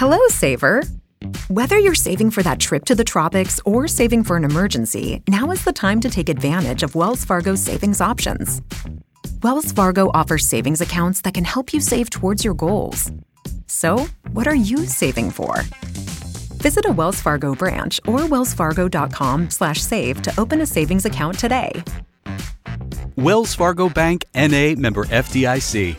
Hello, saver. Whether you're saving for that trip to the tropics or saving for an emergency, now is the time to take advantage of Wells Fargo's savings options. Wells Fargo offers savings accounts that can help you save towards your goals. So, what are you saving for? Visit a Wells Fargo branch or wellsfargo.com/save to open a savings account today. Wells Fargo Bank, N.A., member FDIC.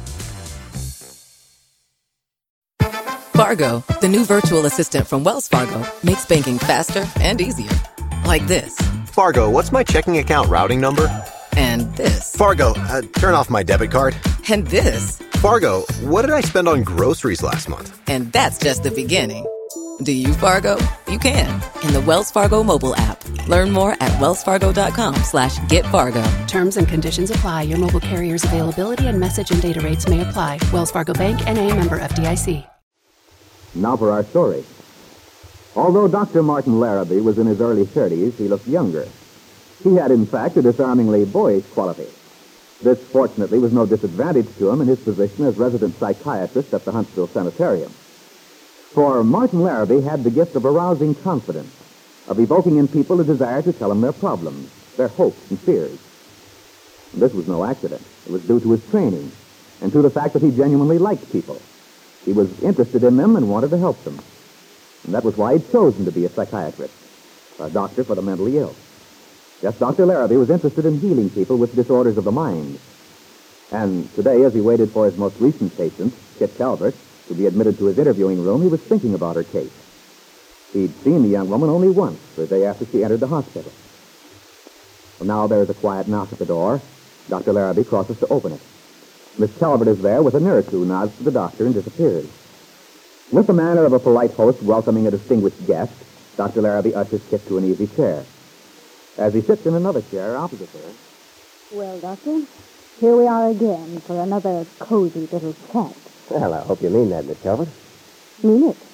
Fargo, the new virtual assistant from Wells Fargo, makes banking faster and easier. Like this. Fargo, what's my checking account routing number? And this. Fargo, turn off my debit card. And this. Fargo, what did I spend on groceries last month? And that's just the beginning. Do you, Fargo? You can in the Wells Fargo mobile app. Learn more at wellsfargo.com/getfargo. Terms and conditions apply. Your mobile carrier's availability and message and data rates may apply. Wells Fargo Bank, N.A., member FDIC. Now for our story. Although Dr. Martin Larrabee was in his early 30s, he looked younger. He had, in fact, a disarmingly boyish quality. This, fortunately, was no disadvantage to him in his position as resident psychiatrist at the Huntsville Sanitarium. For Martin Larrabee had the gift of arousing confidence, of evoking in people a desire to tell him their problems, their hopes and fears. And this was no accident. It was due to his training and to the fact that he genuinely liked people. He was interested in them and wanted to help them. And that was why he'd chosen to be a psychiatrist, a doctor for the mentally ill. Yes, Dr. Larrabee was interested in healing people with disorders of the mind. And today, as he waited for his most recent patient, Kit Calvert, to be admitted to his interviewing room, he was thinking about her case. He'd seen the young woman only once, the day after she entered the hospital. Well, now there's a quiet knock at the door. Dr. Larrabee crosses to open it. Miss Calvert is there with a nurse who nods to the doctor and disappears. With the manner of a polite host welcoming a distinguished guest, Dr. Larrabee ushers Kit to an easy chair. As he sits in another chair opposite her... Well, Doctor, here we are again for another cozy little chat. Well, I hope you mean that, Miss Calvert. Mean it?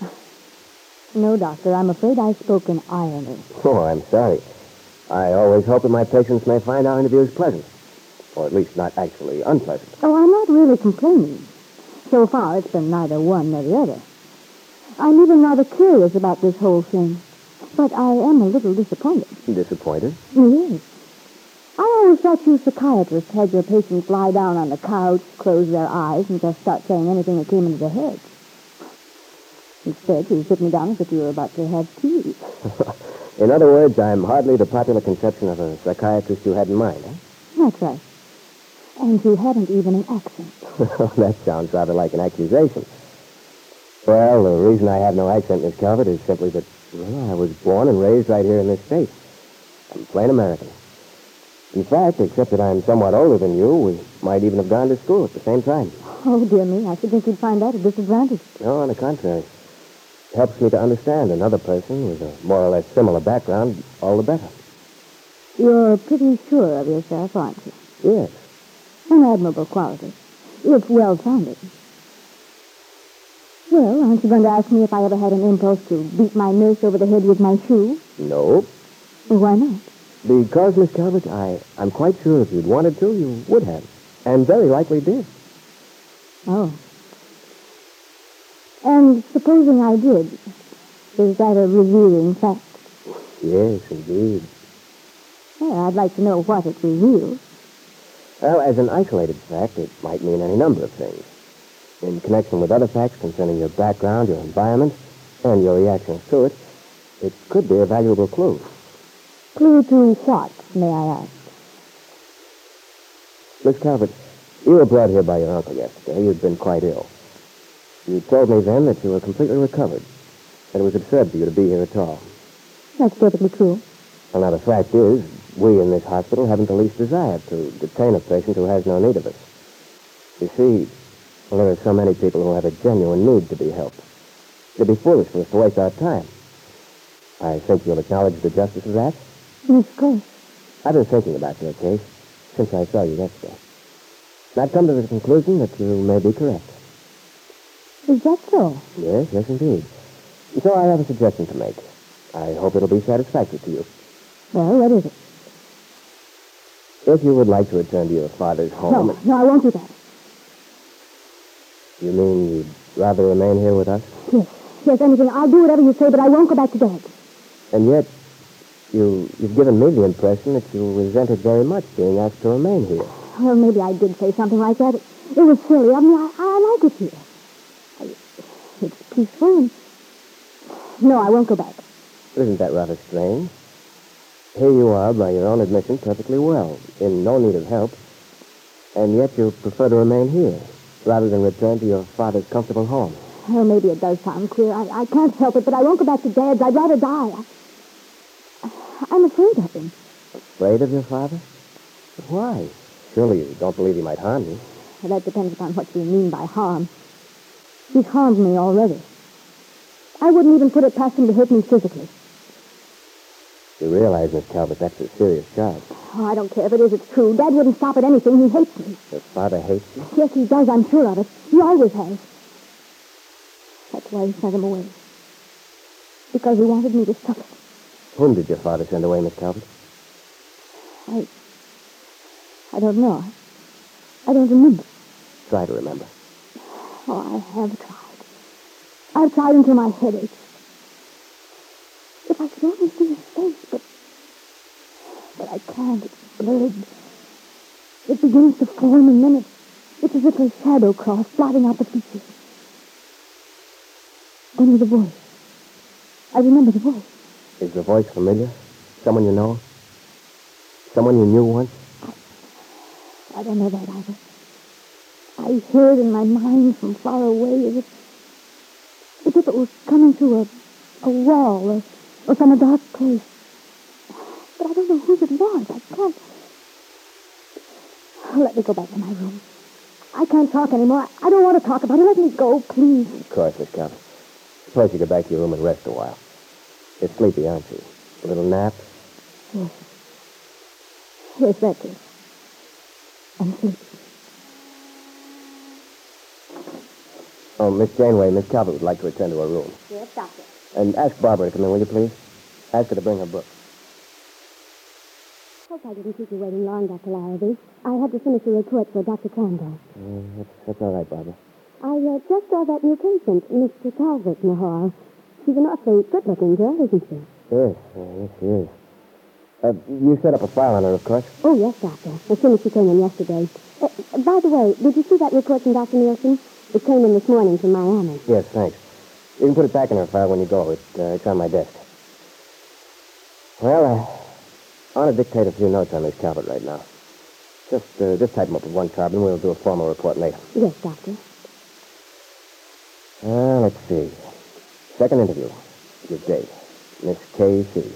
No, Doctor, I'm afraid I spoke in irony. Oh, I'm sorry. I always hope that my patients may find our interviews pleasant. Or at least not actually unpleasant. Oh, I'm not really complaining. So far, it's been neither one nor the other. I'm even rather curious about this whole thing. But I am a little disappointed. Disappointed? Yes. I always thought you psychiatrists had your patients lie down on the couch, close their eyes, and just start saying anything that came into their heads. Instead, you sit me down as if you were about to have tea. In other words, I'm hardly the popular conception of a psychiatrist you had in mind, eh? That's right. And you haven't even an accent. That sounds rather like an accusation. Well, the reason I have no accent, Miss Calvert, is simply that I was born and raised right here in this state. I'm plain American. In fact, except that I'm somewhat older than you, we might even have gone to school at the same time. Oh, dear me, I should think you'd find that a disadvantage. No, on the contrary. It helps me to understand another person with a more or less similar background all the better. You're pretty sure of yourself, aren't you? Yes. An admirable quality, if well-founded. Well, aren't you going to ask me if I ever had an impulse to beat my nurse over the head with my shoe? No. Well, why not? Because, Miss Calvert, I'm quite sure if you'd wanted to, you would have. And very likely did. Oh. And supposing I did, is that a revealing fact? Yes, indeed. Well, I'd like to know what it reveals. Well, as an isolated fact, it might mean any number of things. In connection with other facts concerning your background, your environment, and your reactions to it, it could be a valuable clue. Clue to what, may I ask? Miss Calvert, you were brought here by your uncle yesterday. You'd been quite ill. You told me then that you were completely recovered, that it was absurd for you to be here at all. That's perfectly true. Well, now, the fact is, we in this hospital haven't the least desire to detain a patient who has no need of us. You see, well, there are so many people who have a genuine need to be helped. It'd be foolish for us to waste our time. I think you'll acknowledge the justice of that. Yes, of course. I've been thinking about your case since I saw you yesterday. And I've come to the conclusion that you may be correct. Is that so? Yes, indeed. And so I have a suggestion to make. I hope it'll be satisfactory to you. Well, what is it? If you would like to return to your father's home... No, I won't do that. You mean you'd rather remain here with us? Yes, anything. I'll do whatever you say, but I won't go back to bed. And yet, you've given me the impression that you resented very much being asked to remain here. Well, maybe I did say something like that. It was silly of me. I like it here. It's peaceful and... No, I won't go back. Isn't that rather strange? Here you are, by your own admission, perfectly well, in no need of help, and yet you prefer to remain here, rather than return to your father's comfortable home. Well, maybe it does sound queer. I can't help it, but I won't go back to Dad's. I'd rather die. I'm afraid of him. Afraid of your father? Why? Surely you don't believe he might harm you. Well, that depends upon what you mean by harm. He's harmed me already. I wouldn't even put it past him to hurt me physically. You realize, Miss Talbot, that's a serious charge. Oh, I don't care if it is. It's true. Dad wouldn't stop at anything. He hates me. Your father hates you? Yes, he does. I'm sure of it. He always has. That's why he sent him away. Because he wanted me to suffer. Whom did your father send away, Miss Talbot? I don't know. I don't remember. Try to remember. Oh, I have tried. I've tried until my head aches. If I could only see his face, but I can't. It's blurred. It begins to form, and then it's as if a shadow crossed, blotting out the features. Only the voice. I remember the voice. Is the voice familiar? Someone you know? Someone you knew once? I don't know that either. I hear it in my mind from far away, as if it was coming through a wall or from a dark place. But I don't know whose it was. I can't... Let me go back to my room. I can't talk anymore. I don't want to talk about it. Let me go, please. Of course, Miss Talbot. Suppose you go back to your room and rest a while. You're sleepy, aren't you? A little nap? Yes. Yes, that's it. I'm sleepy. Oh, Miss Janeway, Miss Talbot would like to return to her room. Yes, doctor. And ask Barbara to come in, will you, please? Ask her to bring her book. Hope I didn't keep you waiting long, Dr. Larrabee. I had to finish a report for Dr. Crandall. That's all right, Barbara. I just saw that new patient, Mr. Calvert, in the hall. She's an awfully good-looking girl, isn't she? Yes, yes, she is. You set up a file on her, of course? Oh, yes, Doctor. As soon as she came in yesterday. By the way, did you see that report from Dr. Nielsen? It came in this morning from Miami. Yes, thanks. You can put it back in her file when you go. It's on my desk. Well, I want to dictate a few notes on Miss Calvert right now. Just type them up with one carbon. We'll do a formal report later. Yes, Doctor. Let's see. Second interview. Good date. Miss K.C.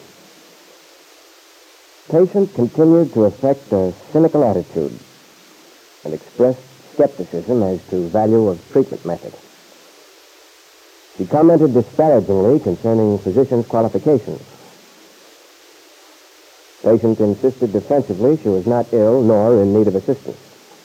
Patient continued to affect a cynical attitude and expressed skepticism as to value of treatment method. She commented disparagingly concerning physicians' qualifications. Patient insisted defensively she was not ill nor in need of assistance.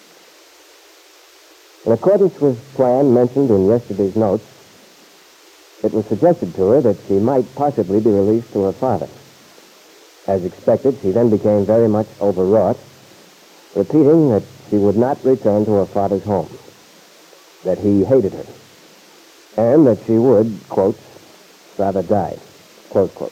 In accordance with plan mentioned in yesterday's notes, it was suggested to her that she might possibly be released to her father. As expected, she then became very much overwrought, repeating that she would not return to her father's home, that he hated her, and that she would, quotes, rather die, close quotes.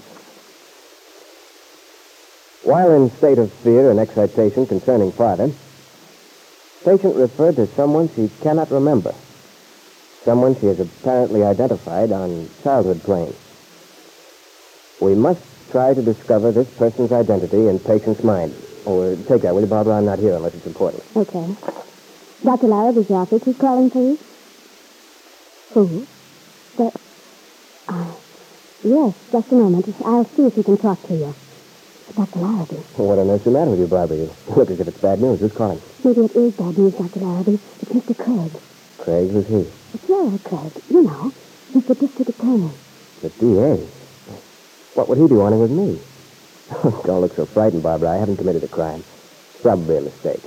While in state of fear and excitation concerning father, patient referred to someone she cannot remember, someone she has apparently identified on childhood plane. We must try to discover this person's identity in patient's mind. Or take that, will you, Barbara? I'm not here unless it's important. Okay. Dr. Larabee's office. Who's calling, please? Who? Yes, just a moment. I'll see if he can talk to you. Dr. Larrabee. What on earth's the matter with you, Barbara? You look as if it's bad news. Who's calling? Maybe it is bad news, Dr. Larrabee. It's Mr. Craig. Craig? Who's he? It's Gerald Craig. You know. He's the district attorney. The DA? What would he be wanting with me? Don't look so frightened, Barbara. I haven't committed a crime. It's probably a mistake.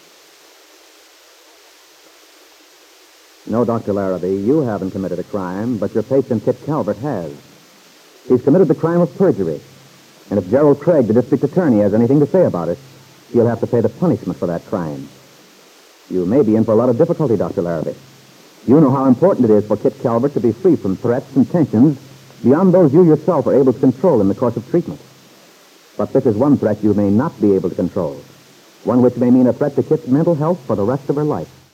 No, Dr. Larrabee, you haven't committed a crime, but your patient, Kit Calvert, has. He's committed the crime of perjury. And if Gerald Craig, the district attorney, has anything to say about it, he'll have to pay the punishment for that crime. You may be in for a lot of difficulty, Dr. Larrabee. You know how important it is for Kit Calvert to be free from threats and tensions beyond those you yourself are able to control in the course of treatment. But this is one threat you may not be able to control, one which may mean a threat to Kit's mental health for the rest of her life.